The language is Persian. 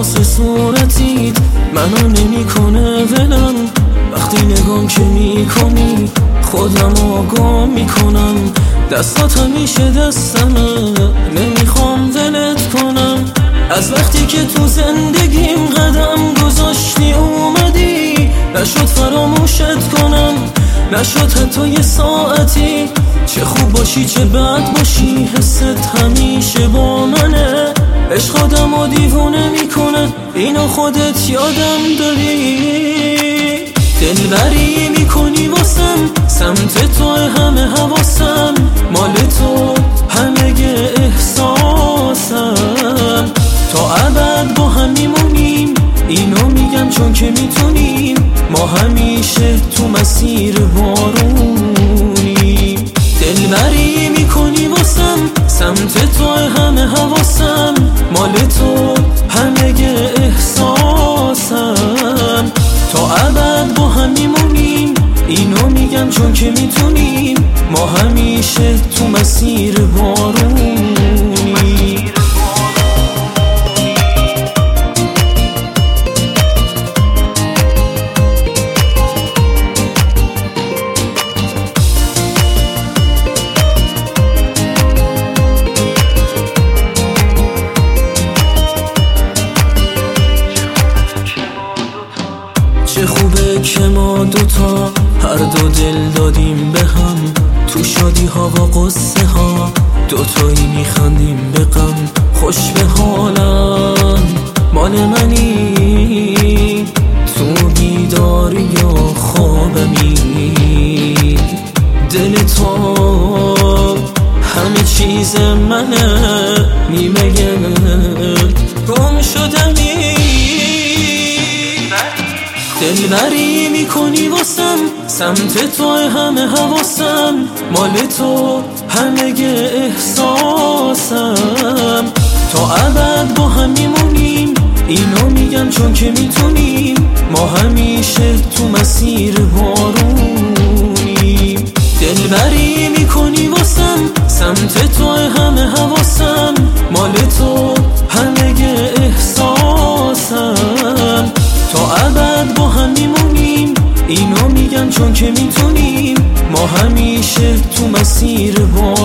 واسه صورتیت منو نمیکنه ولم. وقتی نگام که میکنی خودم آگاه میکنم. دستات همیشه دستمه نمیخوام ولت کنم. از وقتی که تو زندگیم قدم گذاشتی اومدی نشد فراموشت کنم. نشد حتی یه ساعتی چه خوب باشی چه بد باشی حست همیشه با منه. عشق آدمو دیوونه میکنه اینو خودت یادم داری. دلبری میکنی واسم سمت تو همه حواسم مال تو همه احساسم. تا ابد با هم میمونیم اینو میگم چون که میتونیم. ما همیشه تو مسیر بارونیم. دلبری میکنی واسم سمت تو همه حواسم مال تو همه احساسم. تا ابد با هم میمونیم اینو میگم چون که میتونیم. ما همیشه تو مسیر بارونیم. چه خوبه که ما دوتا هر دو دل دادیم به هم. تو شادی ها و قصه ها دوتایی میخندیم به غم. خوش به حالم مال منی تو بیداری یا خوابمی. دل تو همه چیز منه نیمه گم شدمی. دلبری میکنی واسم سمت تو همه حواسم مال تو همه احساسم. تا ابد با هم میمونیم اینو میگم چون که میتونیم. ما همیشه تو مسیر بارونیم. دلبری میکنی واسم سمت تو همه حواسم مال تو همه احساسم. تا ابد با هم میمونیم اینو میگم چون که میتونیم. ما همیشه تو مسیر